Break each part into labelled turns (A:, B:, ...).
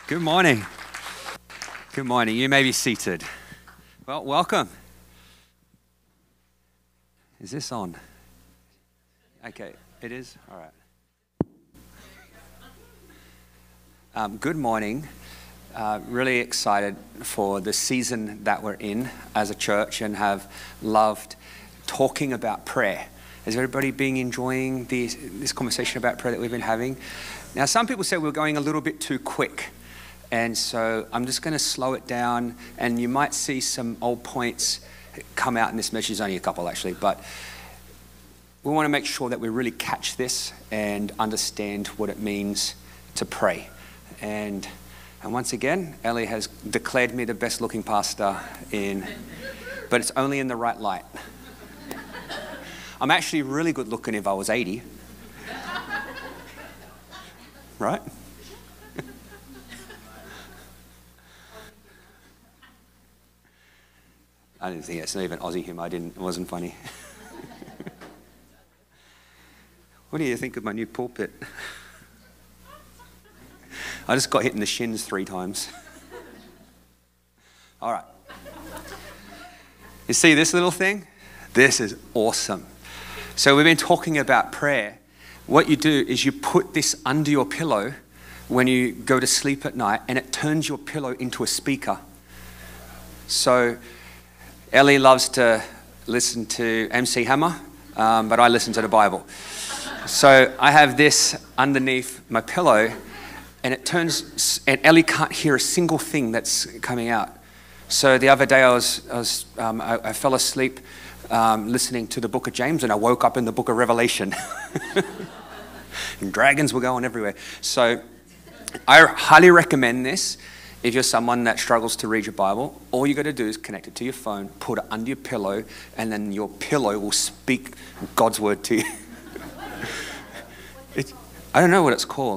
A: Good morning. Good morning. You may be seated. Well, welcome. Is this on? Okay, it is? All right. Good morning. Really excited for the season that we're in as a church and have loved talking about prayer. Has everybody been enjoying this conversation about prayer that we've been having? Now, some people say we're going a little bit too quick. And so I'm just going to slow it down, and you might see some old points come out in this message. There's only a couple, actually, but we want to make sure that we really catch this and understand what it means to pray. And once again, Ellie has declared me the best looking pastor but it's only in the right light. I'm actually really good looking if I was 80. Right? I didn't think it's not even Aussie humor. It wasn't funny. What do you think of my new pulpit? I just got hit in the shins 3 times. All right. You see this little thing? This is awesome. So we've been talking about prayer. What you do is you put this under your pillow when you go to sleep at night, and it turns your pillow into a speaker. So Ellie loves to listen to MC Hammer, but I listen to the Bible. So I have this underneath my pillow, and and Ellie can't hear a single thing that's coming out. So the other day I fell asleep listening to the book of James, and I woke up in the book of Revelation. And dragons were going everywhere. So I highly recommend this. If you're someone that struggles to read your Bible, all you got to do is connect it to your phone, put it under your pillow, and then your pillow will speak God's word to you. I don't know what it's called.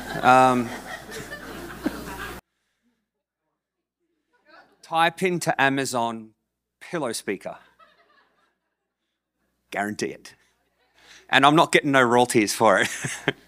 A: Type into Amazon pillow speaker. Guarantee it. And I'm not getting no royalties for it.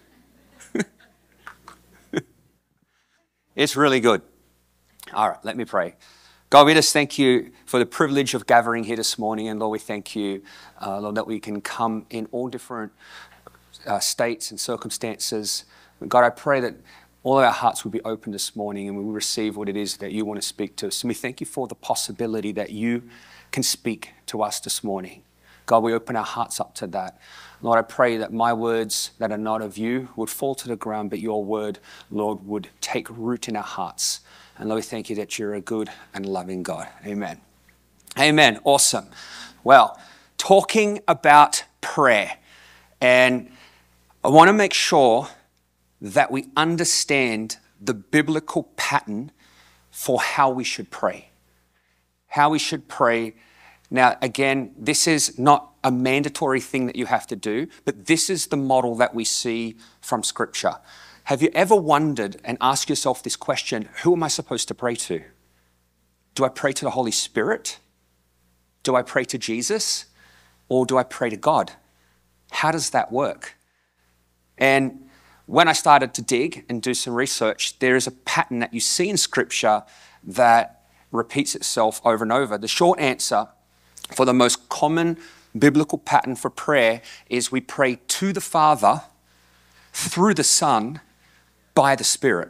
A: It's really good. All right, let me pray. God, we just thank you for the privilege of gathering here this morning. And Lord, we thank you, Lord, that we can come in all different states and circumstances. God, I pray that all of our hearts will be open this morning and we will receive what it is that you want to speak to us. And we thank you for the possibility that you can speak to us this morning. God, we open our hearts up to that. Lord, I pray that my words that are not of you would fall to the ground, but your word, Lord, would take root in our hearts. And Lord, we thank you that you're a good and loving God. Amen. Amen. Awesome. Well, talking about prayer. And I want to make sure that we understand the biblical pattern for how we should pray. How we should pray. Now, again, this is not a mandatory thing that you have to do, but this is the model that we see from Scripture. Have you ever wondered and asked yourself this question, who am I supposed to pray to? Do I pray to the Holy Spirit? Do I pray to Jesus? Or do I pray to God? How does that work? And when I started to dig and do some research, there is a pattern that you see in Scripture that repeats itself over and over. The short answer for the most common biblical pattern for prayer is we pray to the Father, through the Son, by the Spirit.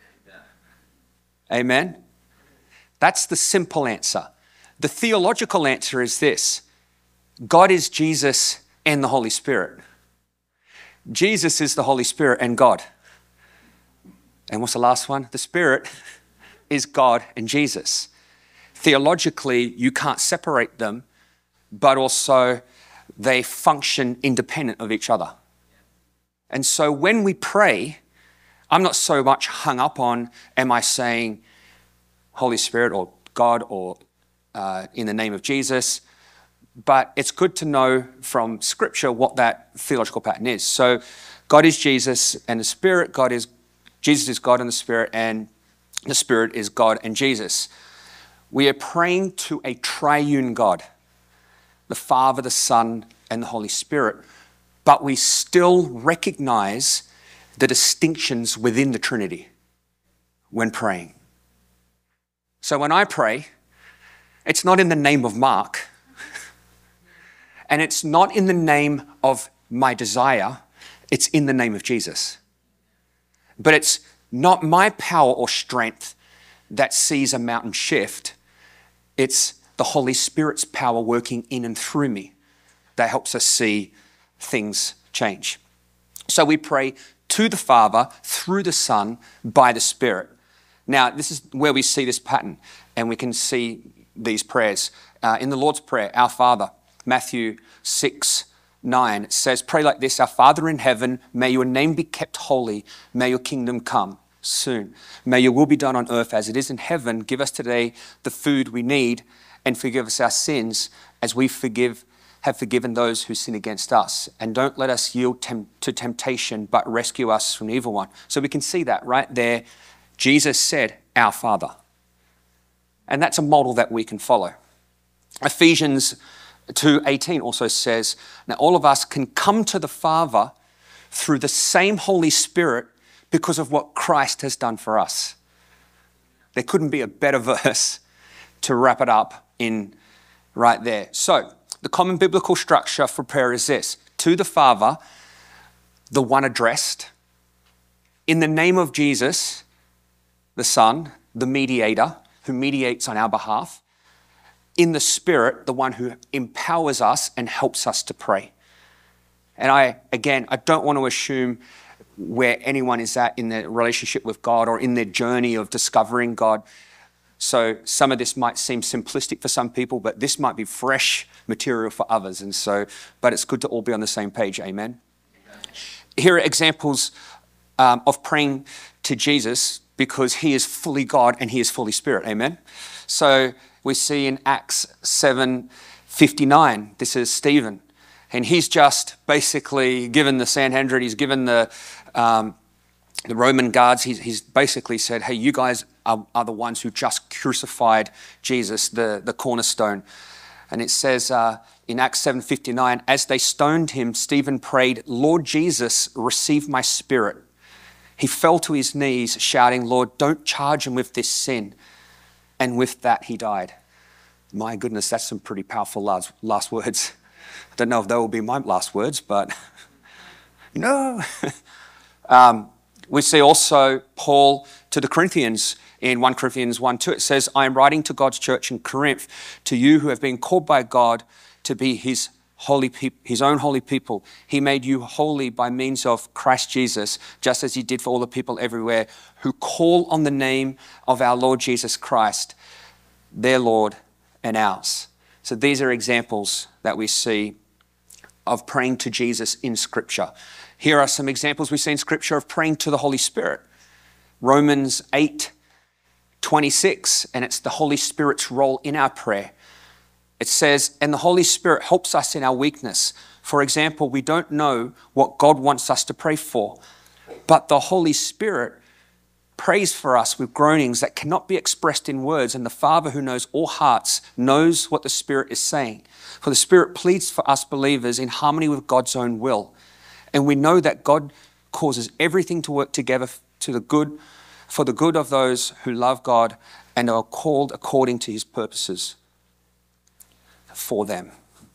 A: Amen? That's the simple answer. The theological answer is this: God is Jesus and the Holy Spirit. Jesus is the Holy Spirit and God. And what's the last one? The Spirit is God and Jesus. Theologically, you can't separate them, but also they function independent of each other. And so when we pray, I'm not so much hung up on, am I saying Holy Spirit or God or in the name of Jesus? But it's good to know from Scripture what that theological pattern is. So God is Jesus and the Spirit. Jesus is God and the Spirit, and the Spirit is God and Jesus. We are praying to a triune God, the Father, the Son, and the Holy Spirit. But we still recognize the distinctions within the Trinity. when praying. So when I pray, it's not in the name of Mark, and it's not in the name of my desire, it's in the name of Jesus. But it's not my power or strength that sees a mountain shift. It's the Holy Spirit's power working in and through me that helps us see things change. So we pray to the Father through the Son by the Spirit. Now, this is where we see this pattern, and we can see these prayers. In the Lord's Prayer, Our Father, Matthew 6:9 says, pray like this, Our Father in heaven, may your name be kept holy, may your kingdom come soon. May your will be done on earth as it is in heaven. Give us today the food we need, and forgive us our sins as we have forgiven those who sin against us. And don't let us yield to temptation, but rescue us from the evil one. So we can see that right there. Jesus said, Our Father. And that's a model that we can follow. Ephesians 2:18 also says, now all of us can come to the Father through the same Holy Spirit because of what Christ has done for us. There couldn't be a better verse to wrap it up in right there. So the common biblical structure for prayer is this: to the Father, the one addressed, in the name of Jesus, the Son, the mediator, who mediates on our behalf, in the Spirit, the one who empowers us and helps us to pray. And I don't want to assume where anyone is at in their relationship with God or in their journey of discovering God. So some of this might seem simplistic for some people, but this might be fresh material for others. But it's good to all be on the same page, amen? Here are examples of praying to Jesus because he is fully God and he is fully Spirit, amen? So we see in Acts 7:59, this is Stephen, and he's just basically given the Sanhedrin, he's given the Roman guards, he's basically said, hey, you guys are the ones who just crucified Jesus, the cornerstone. And it says in Acts 7:59, as they stoned him, Stephen prayed, Lord Jesus, receive my spirit. He fell to his knees shouting, Lord, don't charge him with this sin. And with that, he died. My goodness, that's some pretty powerful last words. I don't know if they will be my last words, but no. We see also Paul to the Corinthians in 1 Corinthians 1:2. It says, I am writing to God's church in Corinth, to you who have been called by God to be his own holy people. He made you holy by means of Christ Jesus, just as he did for all the people everywhere who call on the name of our Lord Jesus Christ, their Lord and ours. So these are examples that we see of praying to Jesus in Scripture. Here are some examples we see in Scripture of praying to the Holy Spirit. Romans 8:26, and it's the Holy Spirit's role in our prayer. It says, and the Holy Spirit helps us in our weakness. For example, we don't know what God wants us to pray for, but the Holy Spirit prays for us with groanings that cannot be expressed in words, and the Father who knows all hearts knows what the Spirit is saying. For the Spirit pleads for us believers in harmony with God's own will. And we know that God causes everything to work together for the good of those who love God and are called according to his purposes for them.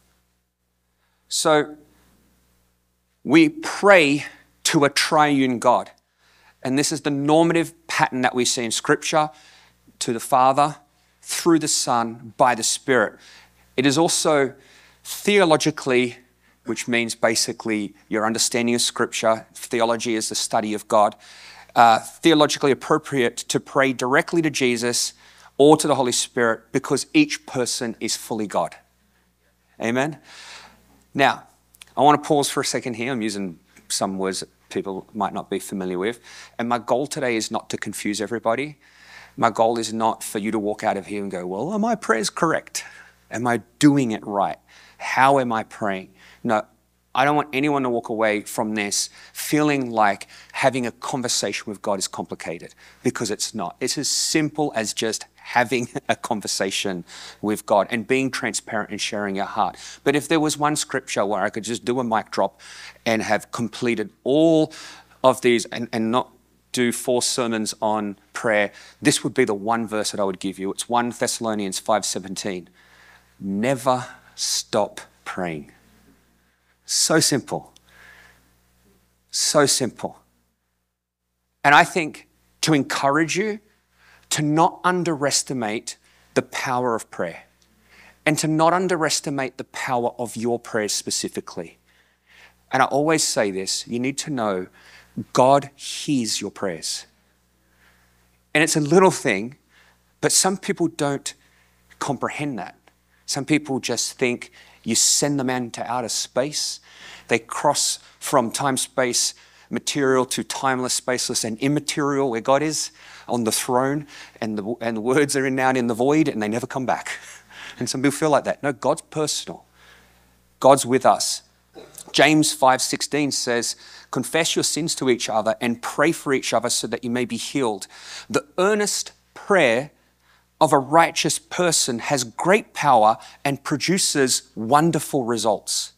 A: So we pray to a triune God. And this is the normative pattern that we see in Scripture, to the Father, through the Son, by the Spirit. It is also theologically, which means basically your understanding of Scripture, theology is the study of God, theologically appropriate to pray directly to Jesus or to the Holy Spirit because each person is fully God. Amen? Now, I want to pause for a second here. I'm using some words that people might not be familiar with. And my goal today is not to confuse everybody. My goal is not for you to walk out of here and go, well, are my prayers correct? Am I doing it right? How am I praying? No, I don't want anyone to walk away from this feeling like having a conversation with God is complicated, because it's not. It's as simple as just having a conversation with God and being transparent and sharing your heart. But if there was one scripture where I could just do a mic drop and have completed all of these and not do 4 sermons on prayer, this would be the one verse that I would give you. It's 1 Thessalonians 5:17. Never stop praying. So simple. So simple. And I think to encourage you to not underestimate the power of prayer and to not underestimate the power of your prayers specifically. And I always say this, you need to know God hears your prayers. And it's a little thing, but some people don't comprehend that. Some people just think you send them into outer space. They cross from time, space, material to timeless, spaceless, and immaterial, where God is on the throne, and the words are in now in the void, and they never come back. And some people feel like that. No, God's personal. God's with us. James 5:16 says, confess your sins to each other and pray for each other so that you may be healed. The earnest prayer of a righteous person has great power and produces wonderful results.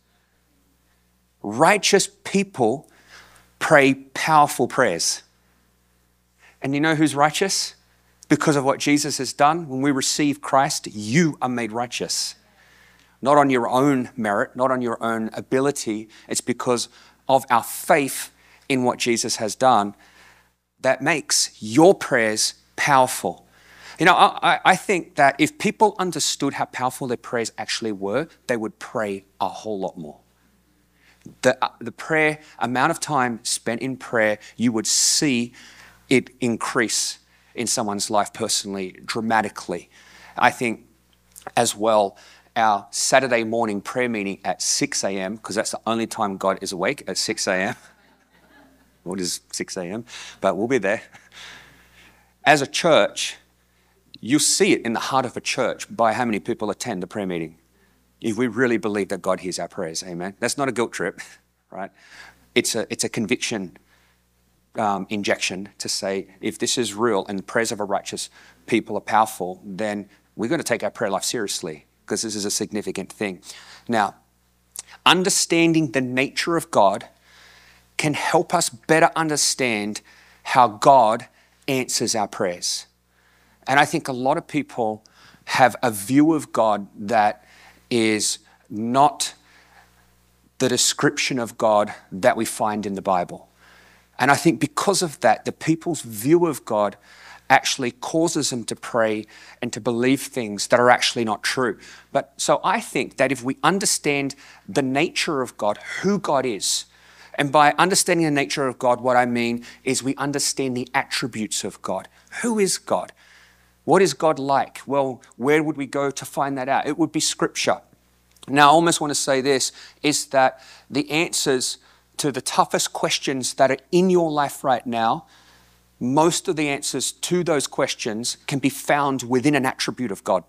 A: Righteous people pray powerful prayers. And you know who's righteous? Because of what Jesus has done. When we receive Christ, you are made righteous. Not on your own merit, not on your own ability. It's because of our faith in what Jesus has done that makes your prayers powerful. You know, I think that if people understood how powerful their prayers actually were, they would pray a whole lot more. The prayer, amount of time spent in prayer, you would see it increase in someone's life personally, dramatically. I think as well, our Saturday morning prayer meeting at 6 a.m., because that's the only time God is awake, at 6 a.m. What is 6 a.m.? But we'll be there. As a church, you see it in the heart of a church by how many people attend the prayer meeting. If we really believe that God hears our prayers, amen. That's not a guilt trip, right? It's a conviction injection to say, if this is real and the prayers of a righteous people are powerful, then we're going to take our prayer life seriously because this is a significant thing. Now, understanding the nature of God can help us better understand how God answers our prayers. And I think a lot of people have a view of God that is not the description of God that we find in the Bible. And I think because of that, the people's view of God actually causes them to pray and to believe things that are actually not true. But so I think that if we understand the nature of God, who God is, and by understanding the nature of God, what I mean is we understand the attributes of God. Who is God? What is God like? Well, where would we go to find that out? It would be Scripture. Now, I almost want to say this, is that the answers to the toughest questions that are in your life right now, most of the answers to those questions can be found within an attribute of God.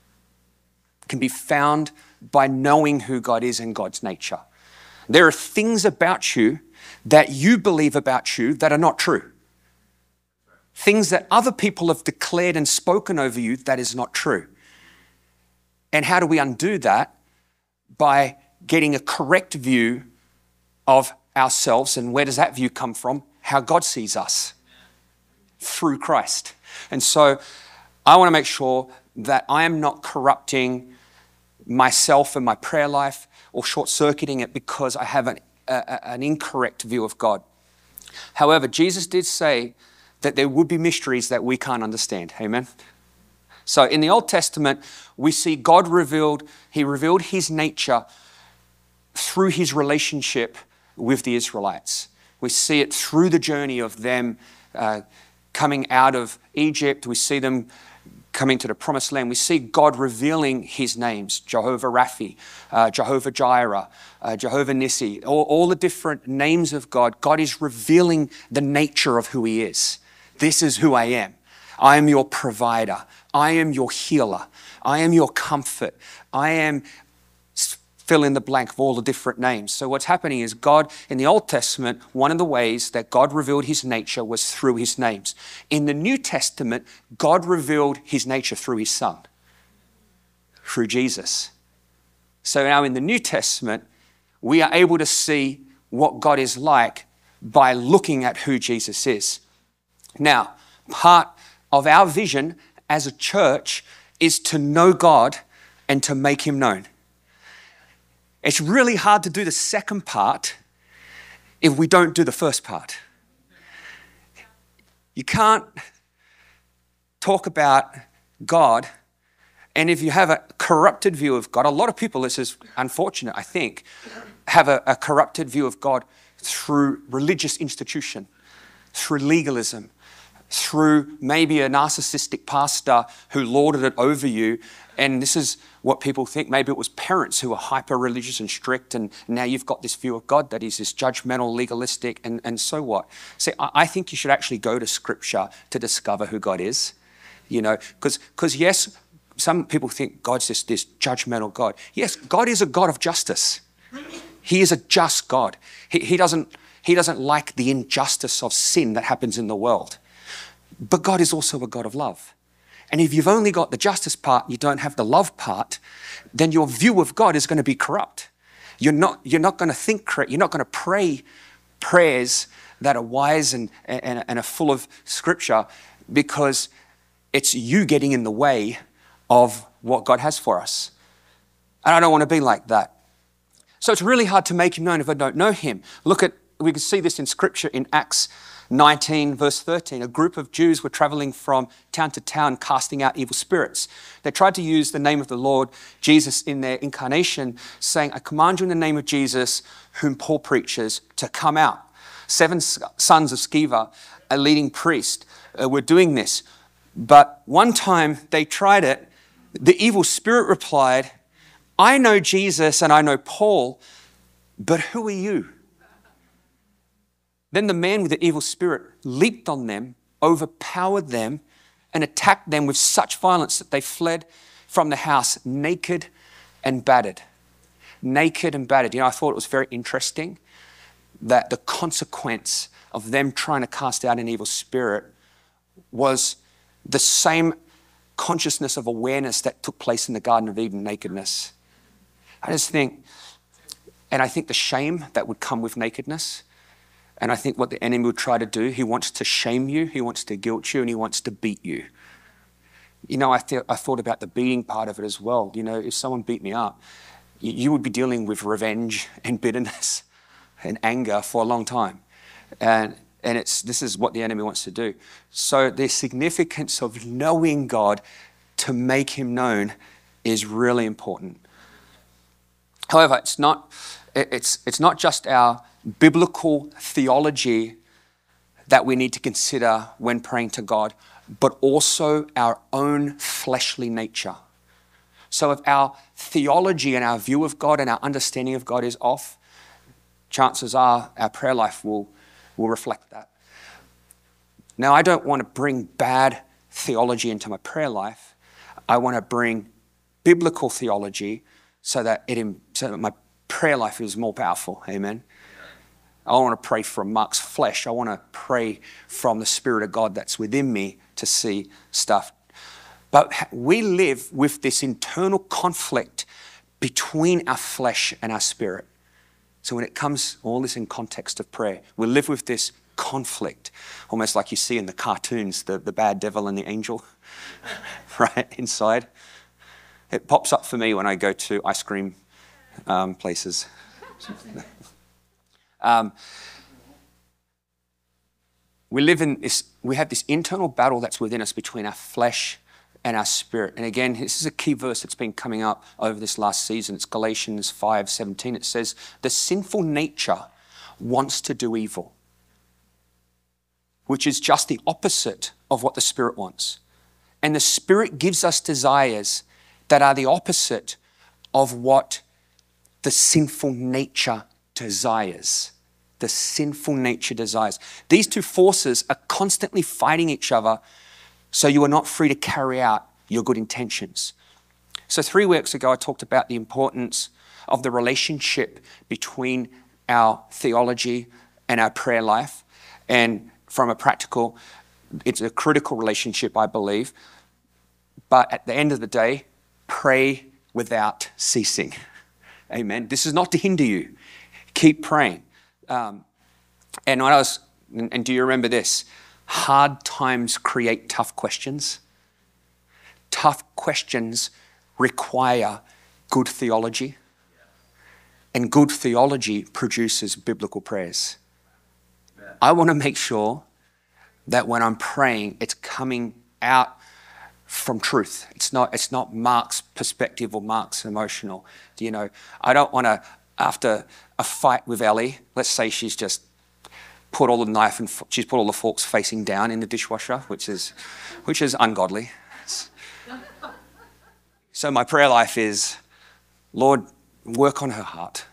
A: Can be found by knowing who God is and God's nature. There are things about you that you believe about you that are not true. Things that other people have declared and spoken over you that is not true. And how do we undo that? By getting a correct view of ourselves. And where does that view come from? How God sees us through Christ. And so I want to make sure that I am not corrupting myself and my prayer life or short-circuiting it because I have an incorrect view of God. However, Jesus did say that there would be mysteries that we can't understand. Amen? So in the Old Testament, we see God revealed, He revealed His nature through His relationship with the Israelites. We see it through the journey of them coming out of Egypt. We see them coming to the promised land. We see God revealing His names, Jehovah Raphi, Jehovah Jireh, Jehovah Nissi, all the different names of God. God is revealing the nature of who He is. This is who I am. I am your provider. I am your healer. I am your comfort. I am fill in the blank of all the different names. So what's happening is God, in the Old Testament, one of the ways that God revealed His nature was through His names. In the New Testament, God revealed His nature through His Son, through Jesus. So now in the New Testament, we are able to see what God is like by looking at who Jesus is. Now, part of our vision as a church is to know God and to make him known. It's really hard to do the second part if we don't do the first part. You can't talk about God, and if you have a corrupted view of God, a lot of people, this is unfortunate, I think, have a corrupted view of God through religious institution, through legalism, through maybe a narcissistic pastor who lorded it over you. And this is what people think. Maybe it was parents who were hyper-religious and strict, and now you've got this view of God that is this judgmental, legalistic, and so what? See, I think you should actually go to Scripture to discover who God is. You know, because yes, some people think God's this judgmental God. Yes, God is a God of justice. He is a just God. He doesn't like the injustice of sin that happens in the world. But God is also a God of love. And if you've only got the justice part, you don't have the love part, then your view of God is going to be corrupt. You're not going to think correct. You're not going to pray prayers that are wise and are full of Scripture, because it's you getting in the way of what God has for us. And I don't want to be like that. So it's really hard to make him known if I don't know him. We can see this in Scripture in Acts 19 verse 13. A group of Jews were traveling from town to town casting out evil spirits. They tried to use the name of the Lord Jesus in their incarnation, saying, I command you in the name of Jesus, whom Paul preaches, to come out. 7 sons of Sceva, a leading priest, were doing this. But one time they tried it, the evil spirit replied, I know Jesus and I know Paul, but who are you? Then the man with the evil spirit leaped on them, overpowered them, and attacked them with such violence that they fled from the house naked and battered. Naked and battered. You know, I thought it was very interesting that the consequence of them trying to cast out an evil spirit was the same consciousness of awareness that took place in the Garden of Eden, nakedness. I just think, and I think the shame that would come with nakedness, and I think what the enemy would try to do, he wants to shame you, he wants to guilt you, and he wants to beat you. You know, I thought about the beating part of it as well. You know, if someone beat me up, you would be dealing with revenge and bitterness and anger for a long time. And this is what the enemy wants to do. So the significance of knowing God to make him known is really important. However, it's not just our biblical theology that we need to consider when praying to God, but also our own fleshly nature. So if our theology and our view of God and our understanding of God is off, chances are our prayer life will reflect that. Now, I don't want to bring bad theology into my prayer life. I want to bring biblical theology so that my prayer life is more powerful. Amen. I don't want to pray from Mark's flesh. I want to pray from the Spirit of God that's within me to see stuff. But we live with this internal conflict between our flesh and our spirit. So when it comes, all this in context of prayer, we live with this conflict, almost like you see in the cartoons, the bad devil and the angel, right, inside. It pops up for me when I go to ice cream places. We have this internal battle that's within us between our flesh and our spirit. And again, this is a key verse that's been coming up over this last season. It's Galatians 5:17. It says, the sinful nature wants to do evil, which is just the opposite of what the Spirit wants. And the Spirit gives us desires that are the opposite of what the sinful nature desires. The sinful nature desires. These two forces are constantly fighting each other, so you are not free to carry out your good intentions. So 3 weeks ago, I talked about the importance of the relationship between our theology and our prayer life. And from a practical, it's a critical relationship, I believe. But at the end of the day, pray without ceasing. Amen. This is not to hinder you. Keep praying. And do you remember this? Hard times create tough questions. Tough questions require good theology. And good theology produces biblical prayers. I want to make sure that when I'm praying, it's coming out from truth. It's not Mark's perspective or Mark's emotional. You know, I don't want to, after a fight with Ellie, let's say she's just put all the knife and she's put all the forks facing down in the dishwasher, which is ungodly. So my prayer life is, Lord, work on her heart.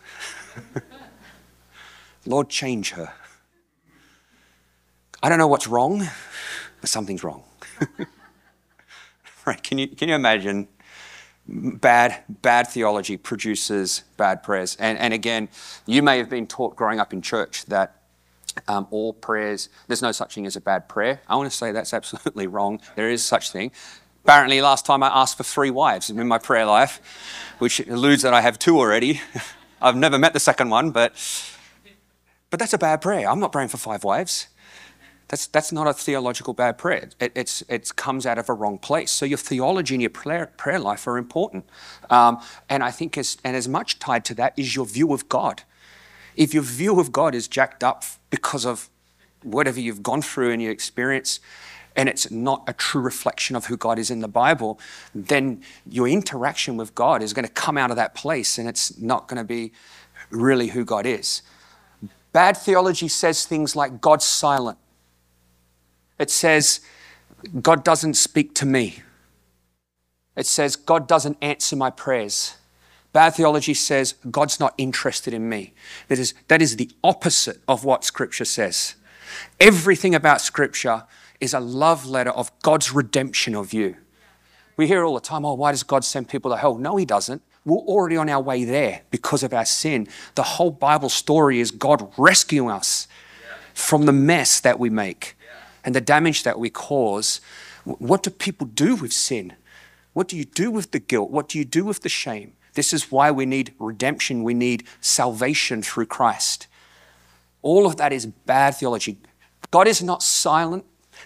A: Lord, change her. I don't know what's wrong, but something's wrong. Right? Can you imagine bad theology produces bad prayers? And again, you may have been taught growing up in church that all prayers, there's no such thing as a bad prayer. I want to say that's absolutely wrong. There is such thing. Apparently, last time I asked for 3 wives in my prayer life, which alludes that I have 2 already. I've never met the second one, but that's a bad prayer. I'm not praying for 5 wives. That's not a theological bad prayer. It comes out of a wrong place. So your theology and your prayer life are important. And I think as much tied to that is your view of God. If your view of God is jacked up because of whatever you've gone through in your experience, and it's not a true reflection of who God is in the Bible, then your interaction with God is going to come out of that place, and it's not going to be really who God is. Bad theology says things like God's silent. It says God doesn't speak to me. It says God doesn't answer my prayers. Bad theology says God's not interested in me. That is the opposite of what Scripture says. Everything about Scripture is a love letter of God's redemption of you. We hear all the time, oh, why does God send people to hell? No, he doesn't. We're already on our way there because of our sin. The whole Bible story is God rescuing us from the mess that we make and the damage that we cause. What do people do with sin? What do you do with the guilt? What do you do with the shame? This is why we need redemption. We need salvation through Christ. All of that is bad theology. God is not silent.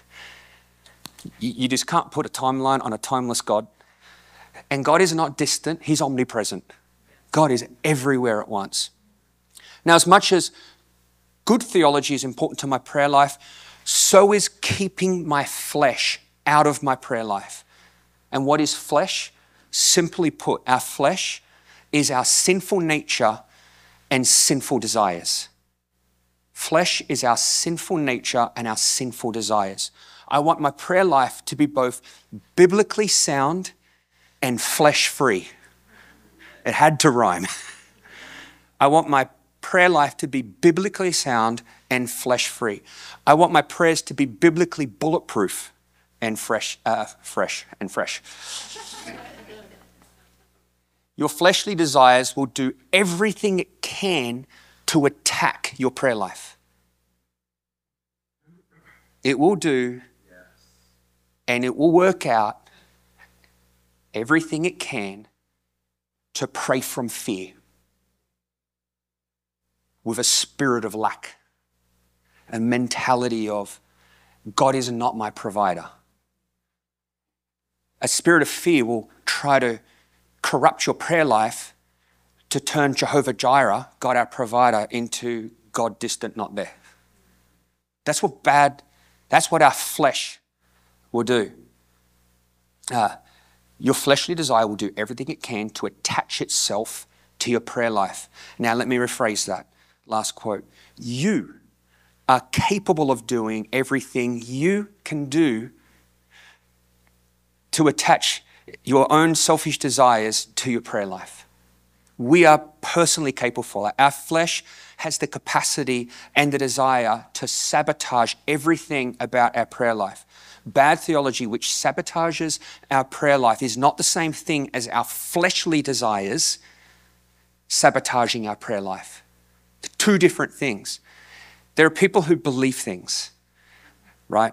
A: You just can't put a timeline on a timeless God. And God is not distant. He's omnipresent. God is everywhere at once. Now, as much as good theology is important to my prayer life, so is keeping my flesh out of my prayer life. And what is flesh? Simply put, our flesh is our sinful nature and sinful desires. Flesh is our sinful nature and our sinful desires. I want my prayer life to be both biblically sound and flesh-free. It had to rhyme. I want my prayer life to be biblically sound and flesh-free. I want my prayers to be biblically bulletproof and fresh. Your fleshly desires will do everything it can to attack your prayer life. It will do, and it will work out everything it can to pray from fear, with a spirit of lack, a mentality of God is not my provider. A spirit of fear will try to corrupt your prayer life to turn Jehovah Jireh, God our provider, into God distant, not there. That's what our flesh will do. Your fleshly desire will do everything it can to attach itself to your prayer life. Now, let me rephrase that last quote. You are capable of doing everything you can do to attach your own selfish desires to your prayer life. We are personally capable. Our flesh has the capacity and the desire to sabotage everything about our prayer life. Bad theology which sabotages our prayer life is not the same thing as our fleshly desires sabotaging our prayer life. They're 2 different things. There are people who believe things, right?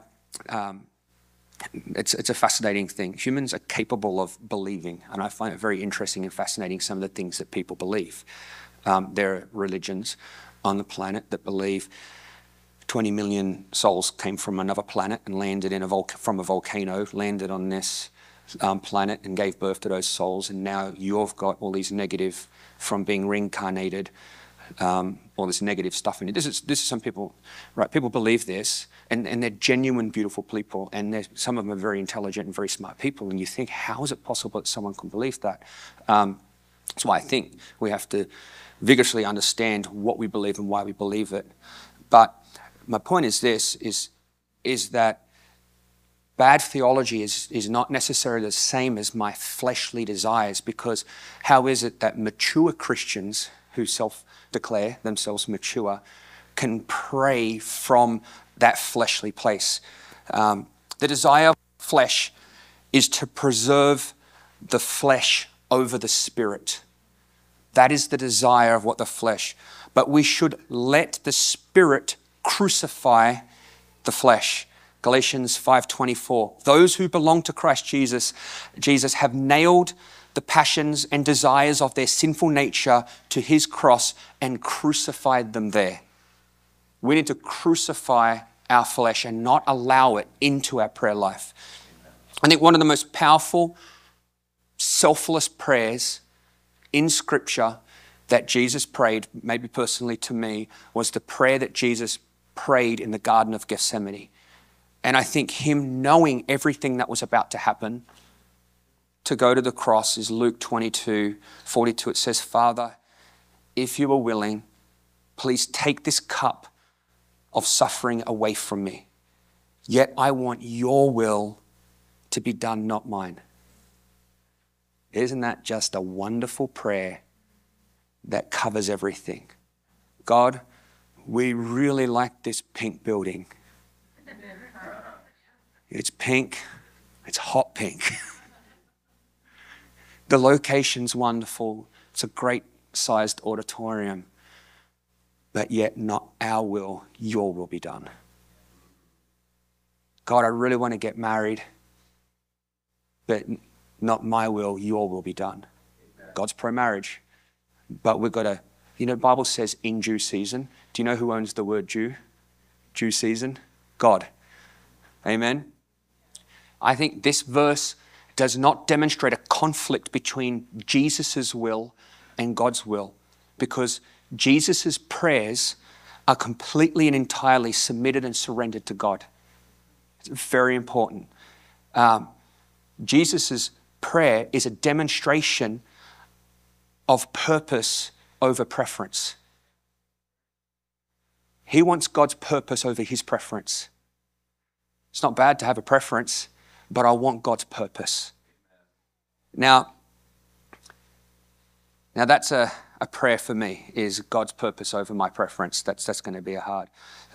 A: It's a fascinating thing. Humans are capable of believing, and I find it very interesting and fascinating some of the things that people believe. There are religions on the planet that believe 20 million souls came from another planet and landed from a volcano, landed on this planet and gave birth to those souls. And now you've got all these negative from being reincarnated, all this negative stuff in it. This is some people, right? People believe this, and they're genuine, beautiful people, and some of them are very intelligent and very smart people. And you think, how is it possible that someone can believe that? That's why I think we have to vigorously understand what we believe and why we believe it. But my point is this: is that bad theology is not necessarily the same as my fleshly desires, because how is it that mature Christians who self-declare themselves mature can pray from that fleshly place? The desire of flesh is to preserve the flesh over the spirit. That is the desire of what the flesh. But we should let the spirit crucify the flesh. Galatians 5:24. Those who belong to Christ Jesus have nailed the passions and desires of their sinful nature to his cross and crucified them there. We need to crucify our flesh and not allow it into our prayer life. I think one of the most powerful, selfless prayers in Scripture that Jesus prayed, maybe personally to me, was the prayer that Jesus prayed in the Garden of Gethsemane. And I think him knowing everything that was about to happen, to go to the cross, is Luke 22:42. It says, Father, if you are willing, please take this cup of suffering away from me. Yet I want your will to be done, not mine. Isn't that just a wonderful prayer that covers everything? God, we really like this pink building. It's pink. It's hot pink. The location's wonderful. It's a great sized auditorium. But yet not our will, your will be done. God, I really want to get married, but not my will, your will be done. God's pro-marriage. But we've got to, the Bible says in due season. Do you know who owns the word due? Due season? God. Amen? I think this verse does not demonstrate a conflict between Jesus' will and God's will, because Jesus' prayers are completely and entirely submitted and surrendered to God. It's very important. Jesus' prayer is a demonstration of purpose over preference. He wants God's purpose over his preference. It's not bad to have a preference, but I want God's purpose. Now that's a prayer for me, is God's purpose over my preference. That's going to be a hard.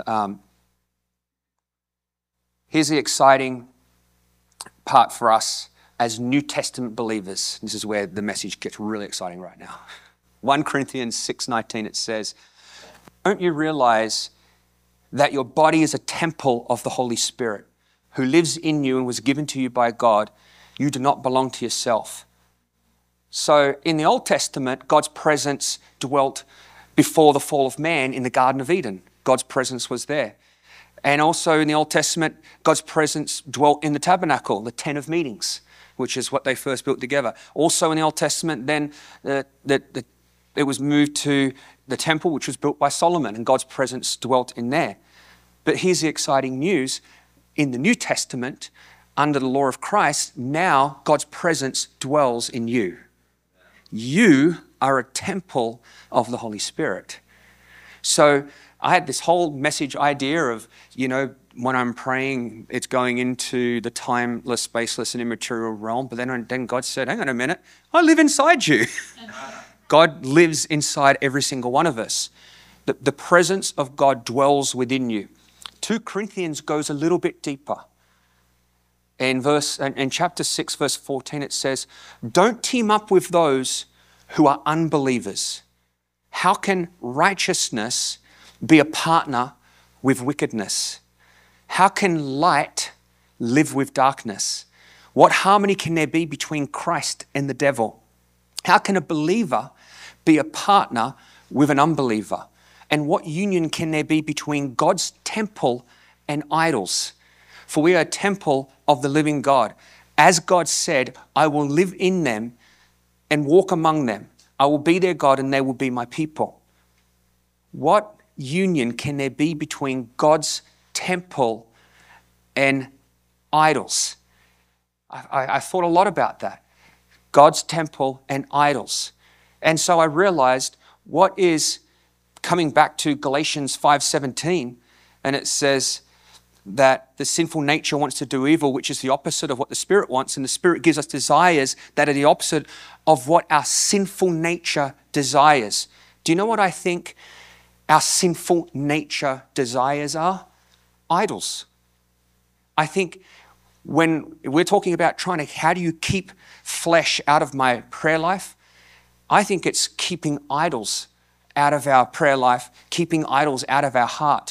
A: Here's the exciting part for us as New Testament believers. This is where the message gets really exciting right now. 1 Corinthians 6:19, it says, don't you realize that your body is a temple of the Holy Spirit who lives in you and was given to you by God? You do not belong to yourself. So in the Old Testament, God's presence dwelt before the fall of man in the Garden of Eden. God's presence was there. And also in the Old Testament, God's presence dwelt in the tabernacle, the tent of meetings, which is what they first built together. Also in the Old Testament, then it was moved to the temple, which was built by Solomon, and God's presence dwelt in there. But here's the exciting news. In the New Testament, under the law of Christ, now God's presence dwells in you. You are a temple of the Holy Spirit. So I had this whole message idea of, when I'm praying, it's going into the timeless, spaceless, and immaterial realm. But then God said, hang on a minute, I live inside you. God lives inside every single one of us. The presence of God dwells within you. 2 Corinthians goes a little bit deeper. In chapter 6, verse 14, it says, don't team up with those who are unbelievers. How can righteousness be a partner with wickedness? How can light live with darkness? What harmony can there be between Christ and the devil? How can a believer be a partner with an unbeliever? And what union can there be between God's temple and idols? For we are a temple of the living God. As God said, I will live in them and walk among them. I will be their God and they will be my people. What union can there be between God's temple and idols? I thought a lot about that. God's temple and idols. And so I realized what is, coming back to Galatians 5:17, and it says that the sinful nature wants to do evil, which is the opposite of what the Spirit wants, and the Spirit gives us desires that are the opposite of what our sinful nature desires. Do you know what I think our sinful nature desires are? Idols. I think when we're talking about how do you keep flesh out of my prayer life, I think it's keeping idols out of our prayer life, keeping idols out of our heart.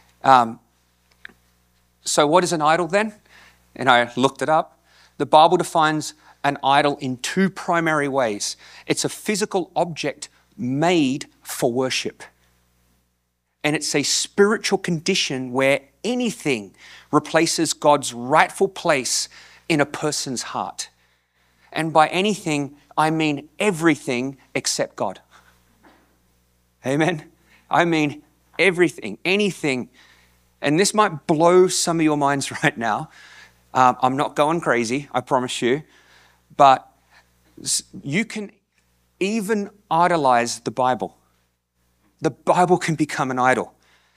A: So what is an idol then? And I looked it up. The Bible defines an idol in two primary ways. It's a physical object made for worship. And it's a spiritual condition where anything replaces God's rightful place in a person's heart. And by anything, I mean everything except God. Amen? I mean everything, anything. And this might blow some of your minds right now. I'm not going crazy, I promise you. But you can even idolize the Bible. The Bible can become an idol.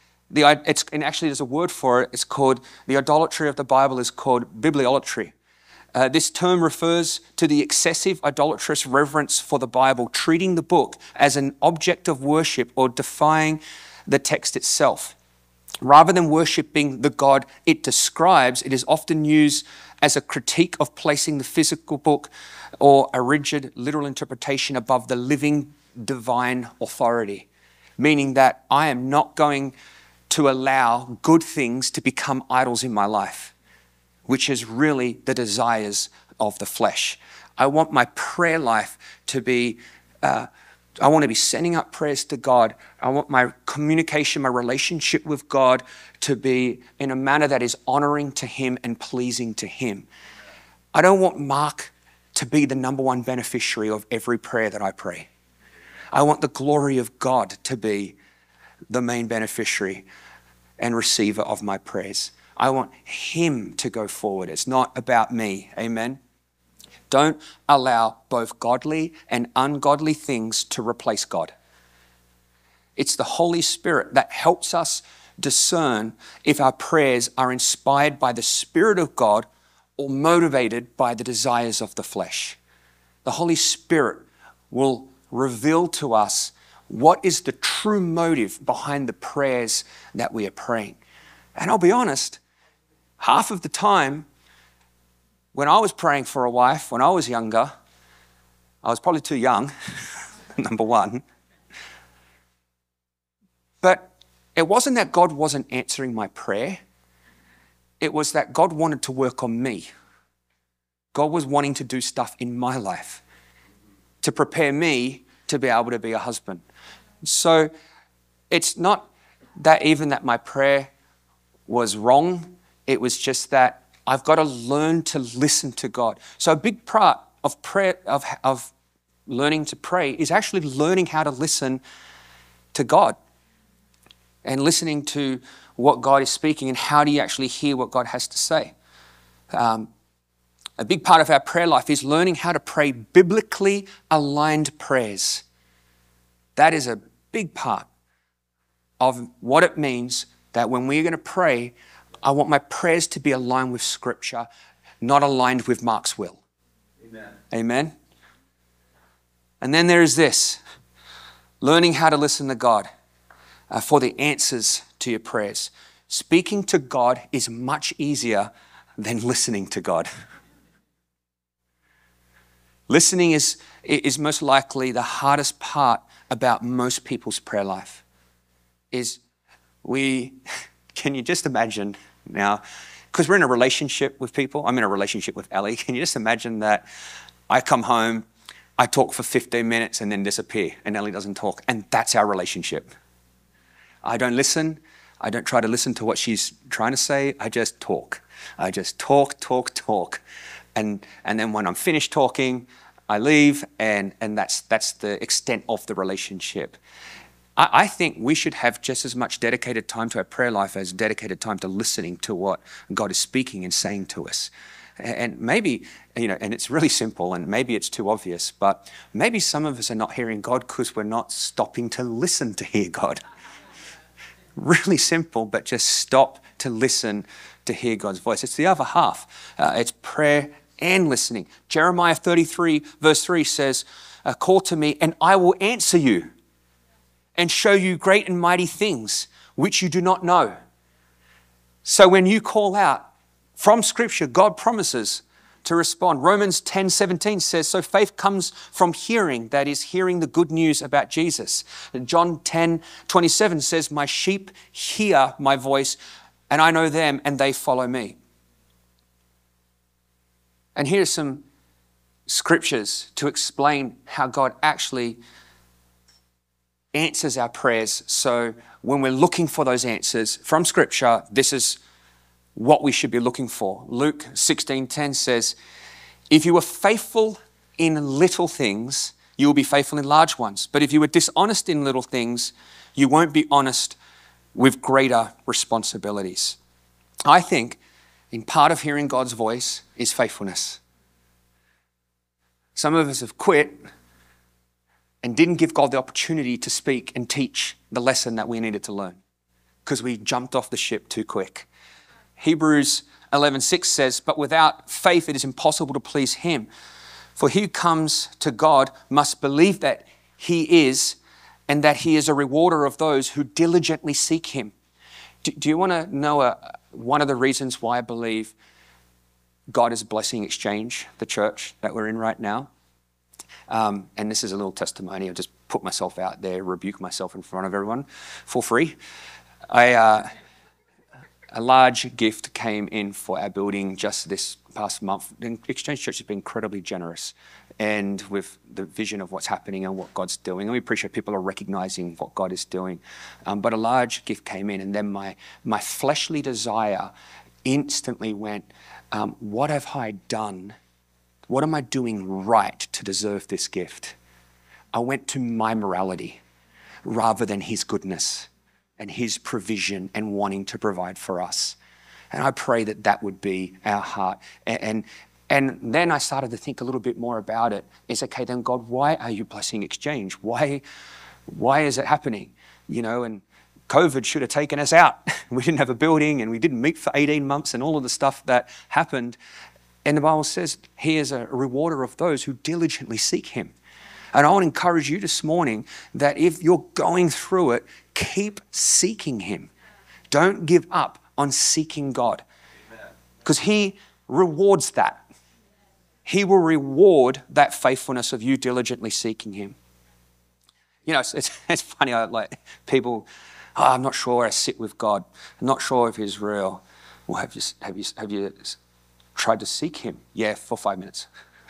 A: And actually there's a word for it. It's called, the idolatry of the Bible is called bibliolatry. This term refers to the excessive idolatrous reverence for the Bible, treating the book as an object of worship or defying the text itself. Rather than worshiping the God it describes, it is often used as a critique of placing the physical book or a rigid literal interpretation above the living divine authority, meaning that I am not going to allow good things to become idols in my life, which is really the desires of the flesh. I want my prayer life to be, I want to be sending up prayers to God. I want my communication, my relationship with God to be in a manner that is honoring to Him and pleasing to Him. I don't want Mark to be the number one beneficiary of every prayer that I pray. I want the glory of God to be the main beneficiary and receiver of my prayers. I want Him to go forward. It's not about me. Amen. Don't allow both godly and ungodly things to replace God. It's the Holy Spirit that helps us discern if our prayers are inspired by the Spirit of God or motivated by the desires of the flesh. The Holy Spirit will reveal to us what is the true motive behind the prayers that we are praying. And I'll be honest, half of the time, when I was praying for a wife, when I was younger, I was probably too young, number one. But it wasn't that God wasn't answering my prayer. It was that God wanted to work on me. God was wanting to do stuff in my life to prepare me to be able to be a husband. So it's not that even that my prayer was wrong. It was just that I've got to learn to listen to God. So a big part of prayer, of learning to pray, is actually learning how to listen to God and listening to what God is speaking and how do you actually hear what God has to say. A big part of our prayer life is learning how to pray biblically aligned prayers. That is a big part of what it means that when we're going to pray, I want my prayers to be aligned with Scripture, not aligned with Mark's will. Amen. Amen. And then there is this, learning how to listen to God for the answers to your prayers. Speaking to God is much easier than listening to God. Listening is most likely the hardest part about most people's prayer life. Can you just imagine now, because we're in a relationship with people, I'm in a relationship with Ellie, can you just imagine that I come home, I talk for 15 minutes and then disappear and Ellie doesn't talk, and that's our relationship. I don't listen. I don't try to listen to what she's trying to say. I just talk. I just talk. And then when I'm finished talking, I leave, and that's the extent of the relationship. I think we should have just as much dedicated time to our prayer life as dedicated time to listening to what God is speaking and saying to us. And maybe, and it's really simple, and maybe it's too obvious, but maybe some of us are not hearing God because we're not stopping to listen to hear God. Really simple, but just stop to listen to hear God's voice. It's the other half. It's prayer and listening. Jeremiah 33 verse 3 says, call to me and I will answer you and show you great and mighty things which you do not know. So when you call out from Scripture, God promises to respond. Romans 10:17 says, so faith comes from hearing, that is, hearing the good news about Jesus. And John 10:27 says, my sheep hear my voice, and I know them, and they follow me. And here's some scriptures to explain how God actually answers our prayers. So when we're looking for those answers from Scripture, this is what we should be looking for. Luke 16:10 says, if you were faithful in little things, you will be faithful in large ones. But if you were dishonest in little things, you won't be honest with greater responsibilities. I think in part of hearing God's voice is faithfulness. Some of us have quit and didn't give God the opportunity to speak and teach the lesson that we needed to learn because we jumped off the ship too quick. Hebrews 11:6 says, but without faith it is impossible to please him. For he who comes to God must believe that he is, and that he is a rewarder of those who diligently seek him. Do you want to know one of the reasons why I believe God is blessing Exchange, the church that we're in right now? And this is a little testimony. I'll just put myself out there, rebuke myself in front of everyone for free. A large gift came in for our building just this past month. Exchange Church has been incredibly generous, and with the vision of what's happening and what God's doing. And we appreciate people are recognizing what God is doing. But a large gift came in, and then my fleshly desire instantly went, what have I done? What am I doing right to deserve this gift? I went to my morality rather than his goodness and his provision and wanting to provide for us. And I pray that that would be our heart. And then I started to think a little bit more about it. It's okay, then God, why are you blessing Exchange? Why is it happening? And COVID should have taken us out. We didn't have a building and we didn't meet for 18 months and all of the stuff that happened. And the Bible says he is a rewarder of those who diligently seek him. And I want to encourage you this morning that if you're going through it, keep seeking him. Don't give up on seeking God, because he rewards that. He will reward that faithfulness of you diligently seeking him. It's funny, like people, I'm not sure where I sit with God. I'm not sure if he's real. Well, have you tried to seek him? Yeah, for 5 minutes.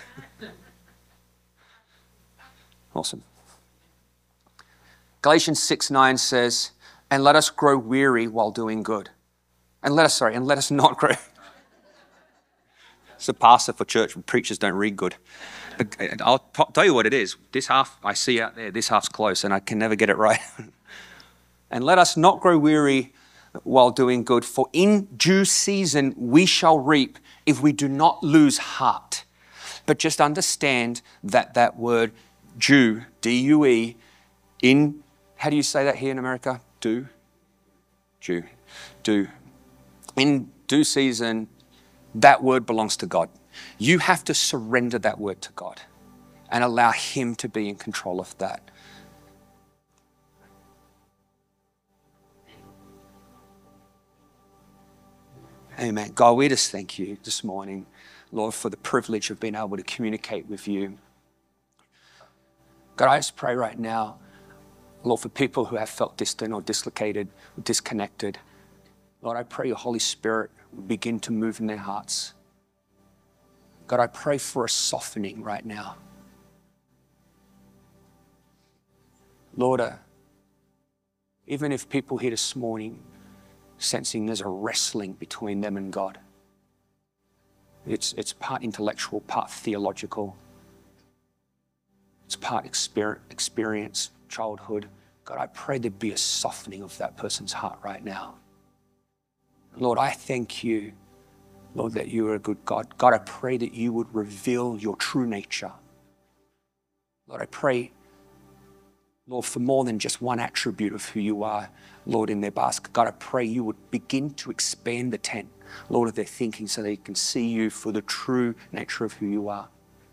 A: Awesome. Galatians 6:9 says, and let us grow weary while doing good. And let us not grow. It's a pastor for church. Preachers don't read good. I'll tell you what it is. This half I see out there, this half's close, and I can never get it right. And let us not grow weary while doing good, for in due season we shall reap if we do not lose heart. But just understand that word due, D-U-E, how do you say that here in America? Do. In due season, that word belongs to God. You have to surrender that word to God and allow him to be in control of that. Amen. God, we just thank you this morning, Lord, for the privilege of being able to communicate with you. God, I just pray right now, Lord, for people who have felt distant or dislocated, or disconnected. Lord, I pray your Holy Spirit will begin to move in their hearts. God, I pray for a softening right now. Lord, Even if people here this morning sensing there's a wrestling between them and God. It's part intellectual, part theological. It's part experience, childhood. God, I pray there'd be a softening of that person's heart right now. Lord, I thank you, Lord, that you are a good God. God, I pray that you would reveal your true nature. Lord, I pray, Lord, for more than just one attribute of who you are, Lord, in their basket. God, I pray you would begin to expand the tent, Lord, of their thinking so they can see you for the true nature of who you are.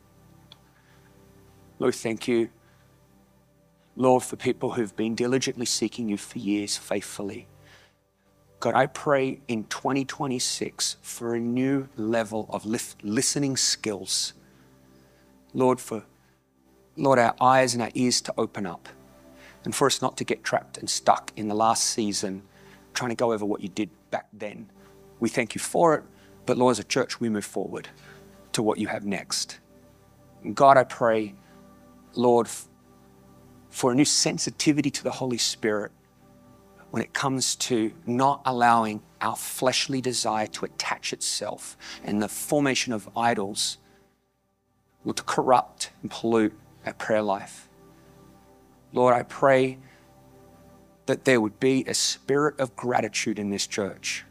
A: Lord, thank you, Lord, for people who've been diligently seeking you for years faithfully. God, I pray in 2026 for a new level of listening skills. Lord, for our eyes and our ears to open up, and for us not to get trapped and stuck in the last season trying to go over what you did back then. We thank you for it, but Lord, as a church, we move forward to what you have next. And God, I pray, Lord, for a new sensitivity to the Holy Spirit when it comes to not allowing our fleshly desire to attach itself and the formation of idols, Lord, to corrupt and pollute our prayer life. Lord, I pray that there would be a spirit of gratitude in this church.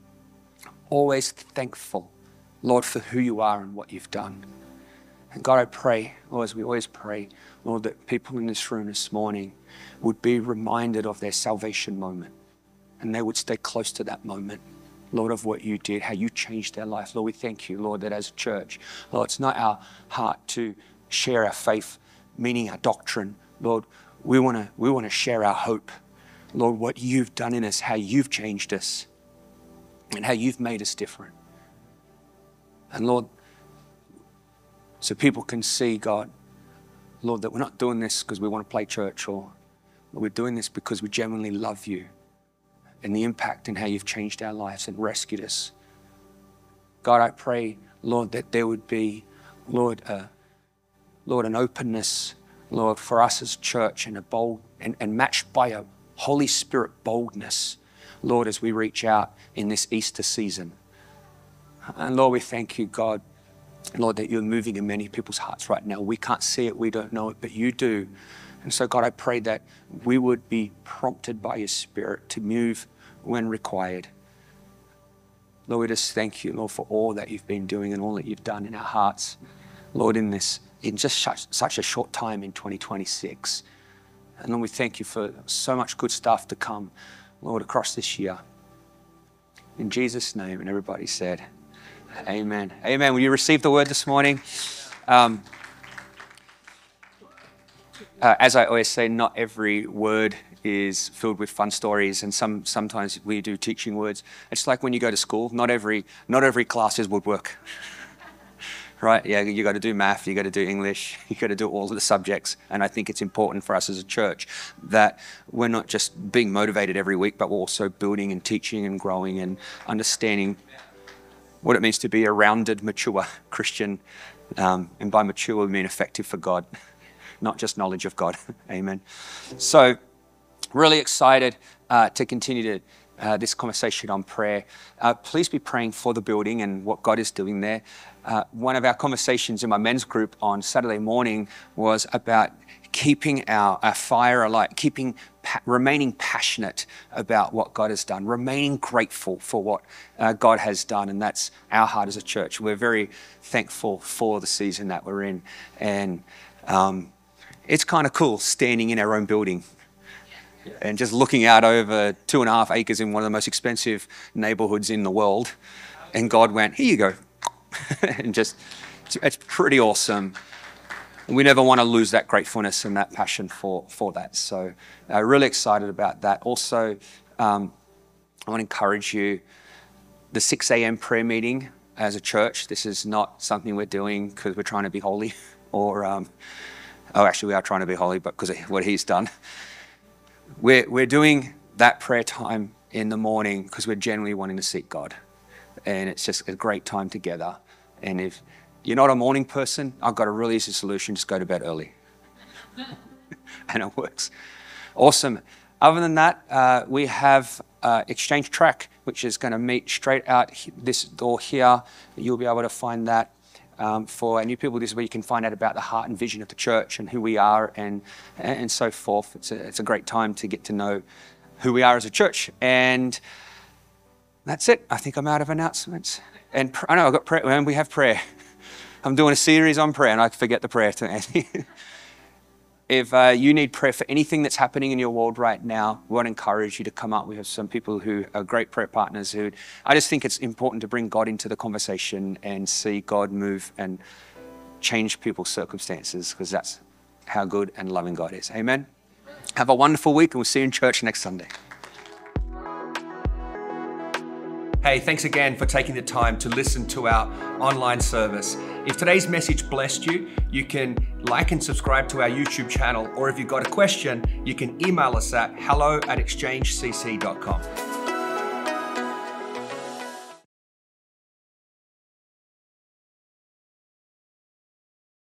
A: Always thankful, Lord, for who you are and what you've done. And God, I pray, Lord, as we always pray, Lord, that people in this room this morning would be reminded of their salvation moment, and they would stay close to that moment, Lord, of what you did, how you changed their life. Lord, we thank you, Lord, that as a church, Lord, it's not our heart to share our faith, meaning our doctrine. Lord, we want to share our hope. Lord, what you've done in us, how you've changed us, and how you've made us different. And Lord, so people can see, God, Lord, that we're not doing this because we want to play church, or we're doing this because we genuinely love you and the impact and how you've changed our lives and rescued us. God, I pray, Lord, that there would be, Lord, an openness, Lord, for us as church, and a bold and matched by a Holy Spirit boldness, Lord, as we reach out in this Easter season. And Lord, we thank you, God, Lord, that you're moving in many people's hearts right now. We can't see it, we don't know it, but you do. And so, God, I pray that we would be prompted by your Spirit to move when required. Lord, we just thank you, Lord, for all that you've been doing and all that you've done in our hearts, Lord, in just such a short time in 2026. And Lord, we thank you for so much good stuff to come, Lord, across this year. In Jesus' name, and everybody said, amen. Amen. Will you receive the word this morning? As I always say, not every word is filled with fun stories, and sometimes we do teaching words. It's like when you go to school, not every class is woodwork. Right? Yeah, you got to do math, you got to do English, you got to do all of the subjects. And I think it's important for us as a church that we're not just being motivated every week, but we're also building and teaching and growing and understanding what it means to be a rounded, mature Christian. And by mature, we mean effective for God, not just knowledge of God. Amen. So really excited to continue this conversation on prayer. Please be praying for the building and what God is doing there. One of our conversations in my men's group on Saturday morning was about keeping our fire alight, remaining passionate about what God has done, remaining grateful for what God has done. And that's our heart as a church. We're very thankful for the season that we're in. And it's kind of cool standing in our own building and just looking out over 2.5 acres in one of the most expensive neighborhoods in the world. And God went, here you go. And just, it's pretty awesome. We never want to lose that gratefulness and that passion for that. So really excited about that. Also, I want to encourage you, the 6 a.m. prayer meeting as a church, this is not something we're doing because we're trying to be holy or, actually we are trying to be holy, but because of what he's done. We're doing that prayer time in the morning because we're genuinely wanting to seek God. And it's just a great time together. And if you're not a morning person, I've got a really easy solution. Just go to bed early. And it works. Awesome. Other than that, we have Exchange Track, which is going to meet straight out this door here. You'll be able to find that. For new people, this is where you can find out about the heart and vision of the church and who we are and so forth. It's a great time to get to know who we are as a church. And that's it. I think I'm out of announcements. And I know I've got prayer. And we have prayer. I'm doing a series on prayer and I forget the prayer to Andy. If you need prayer for anything that's happening in your world right now, we want to encourage you to come up. We have some people who are great prayer partners who I just think it's important to bring God into the conversation and see God move and change people's circumstances, because that's how good and loving God is. Amen. Have a wonderful week and we'll see you in church next Sunday. Hey, thanks again for taking the time to listen to our online service. If today's message blessed you, you can like and subscribe to our YouTube channel, or if you've got a question, you can email us at hello@exchangecc.com.